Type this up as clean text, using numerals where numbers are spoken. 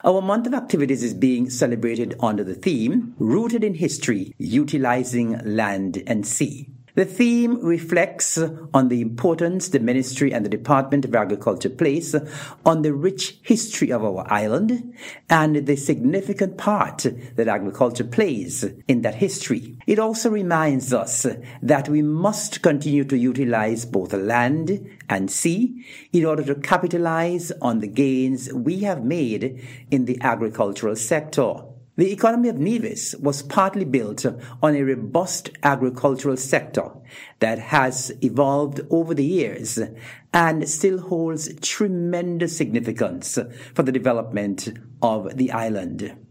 Our month of activities is being celebrated under the theme, Rooted in History, Utilizing Land and Sea. The theme reflects on the importance the Ministry and the Department of Agriculture place on the rich history of our island and the significant part that agriculture plays in that history. It also reminds us that we must continue to utilize both land and sea in order to capitalize on the gains we have made in the agricultural sector. The economy of Nevis was partly built on a robust agricultural sector that has evolved over the years and still holds tremendous significance for the development of the island.